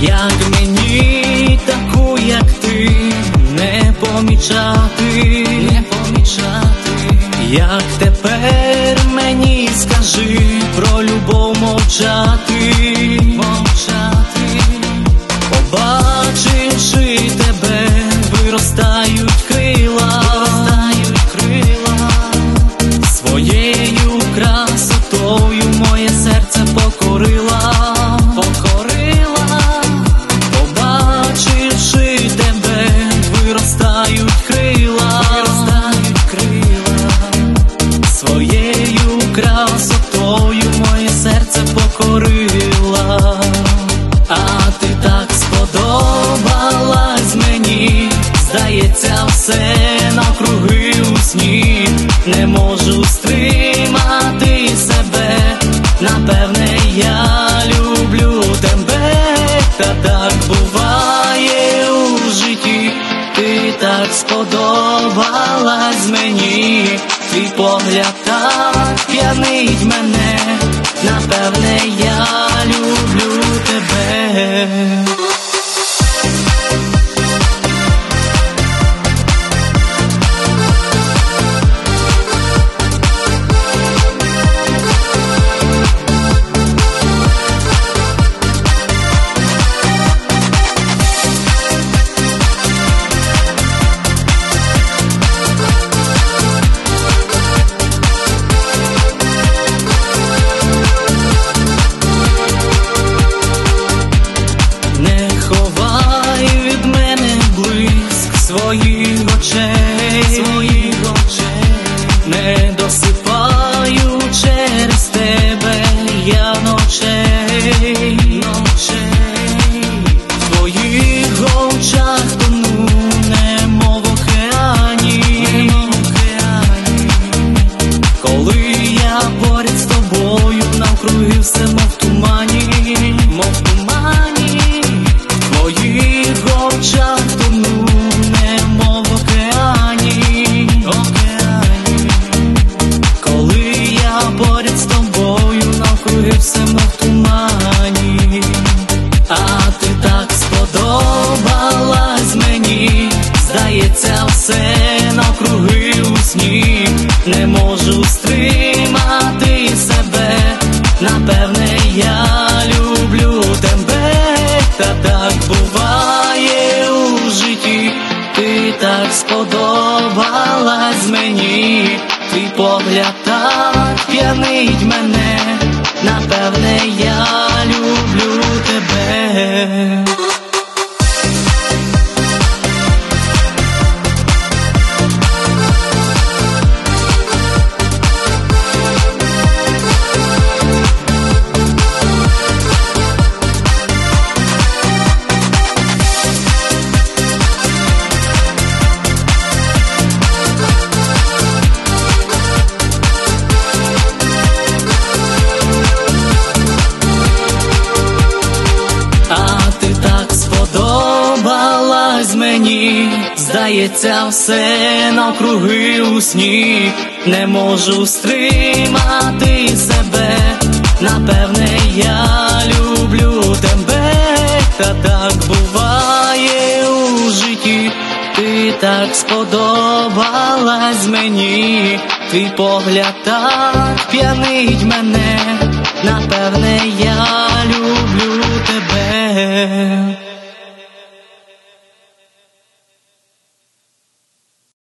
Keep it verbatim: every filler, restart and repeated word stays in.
Як мені таку, як ти, не помічати, не помічати, як тепер мені скажи про любов мовчати, мовчати, побачивши тебе, виростають крила, виростають крила, своєю красотою моє серце покорила, покорила, побачивши тебе, виростають крила, виростають крила, своєю красотою моє серце покорила. А ти так сподобалась мені, здається, все навкруги у сні. Не можу стримати себе, напевне, я люблю тебе. Та так буває у житті, ти так сподобалась мені, твій погляд так п'янить мене, напевне, я люблю тебе. Своїх очей, своїх очей, не досипаю через тебе я ночей, ночей, в твоїх очах тону, немов в океані, немов в океані, коли я поряд з тобою, навкруги все мов в тумані, мов в тумані, в твоїх очах тону, немов в океані, океані, коли я поряд з тобою, навкруги все мов в тумані. А ти так сподобалась мені, здається, все навкруги у сні. Не можу стримати себе, напевне, я люблю тебе. Та так буває у житті, ти так сподобалась мені, твій погляд так п'янить мене, напевне, я люблю тебе. Мені здається, все навкруги у сні. Не можу стримати себе, напевне, я люблю тебе. Та так буває у житті, ти так сподобалась мені, твій погляд так п'янить мене,